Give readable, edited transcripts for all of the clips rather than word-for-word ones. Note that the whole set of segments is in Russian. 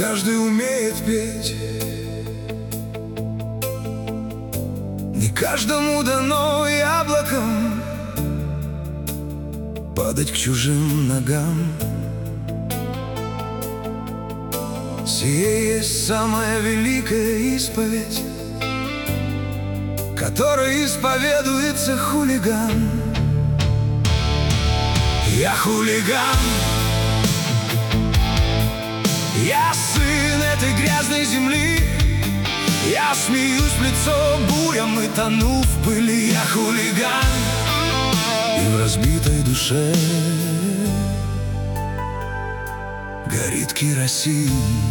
каждый умеет петь, не каждому дано яблоком падать к чужим ногам. Сие есть самая великая исповедь, которой исповедуется хулиган. Я хулиган, я сын этой грязной земли. Я смеюсь в лицо бурям и тону в пыли. Я хулиган, и в разбитой душе горит керосин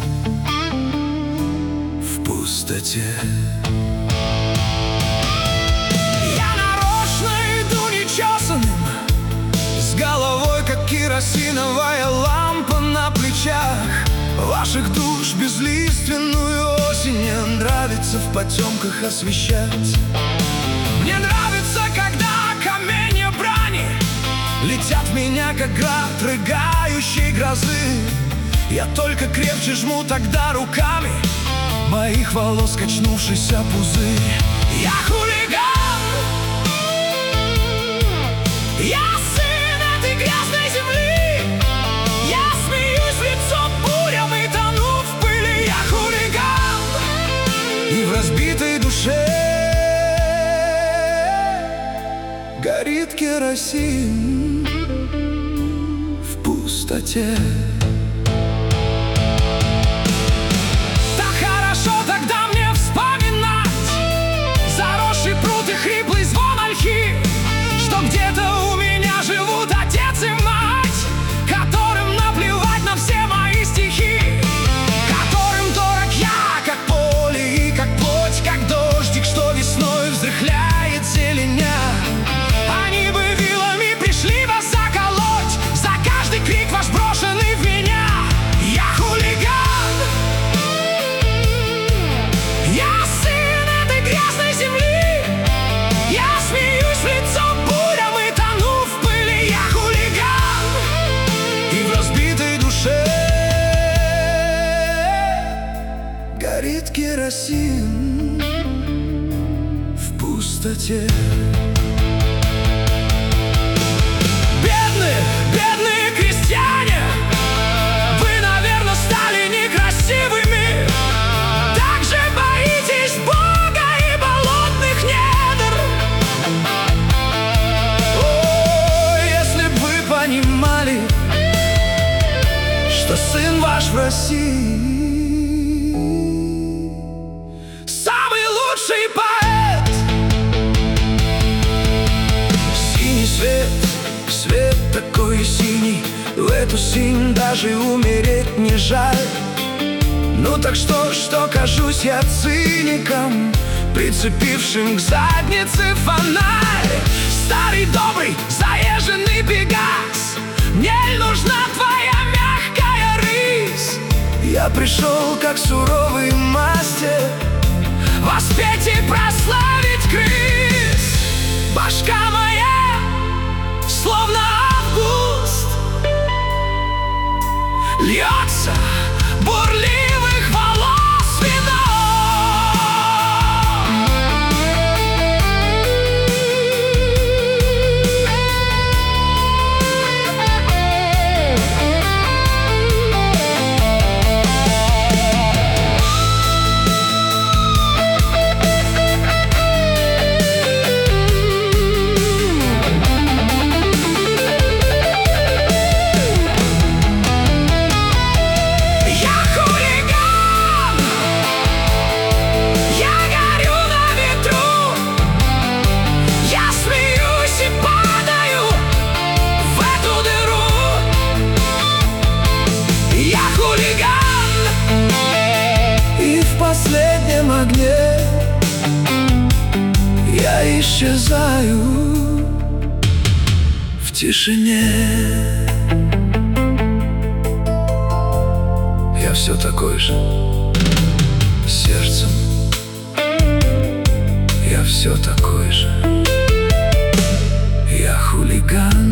в пустоте. Я нарочно иду нечесанным, с головой, как керосиновая лампа на плечах. Ваших душ безлиственную осень мне нравится в потемках освещать. Мне нравится, когда каменья брани летят в меня, как град рыгающей грозы. Я только крепче жму тогда руками моих волос качнувшийся пузырь. Я хулиган, я сын этой грязной земли. Я смеюсь в лицо бурям и тону в пыли. Я хулиган, и в разбитой душе горит керосин в пустоте. Горит керосин в пустоте. Бедные, бедные крестьяне, вы, наверное, стали некрасивыми. Так же боитесь Бога и болотных недр. О, если б вы понимали, что сын ваш в России лучший поэт. Синий свет, свет такой синий, в эту синь даже умереть не жаль. Ну так что кажусь я циником, прицепившим к заднице фонарь. Старый добрый заезженный Пегас, мне нужна твоя мягкая рысь. Я пришел как суровый мастер воспеть и прославить крыс. Башка моя, словно август, льется бурливых волос вином. Я исчезаю в тишине. Я все такой же сердцем, я все такой же. Я хулиган.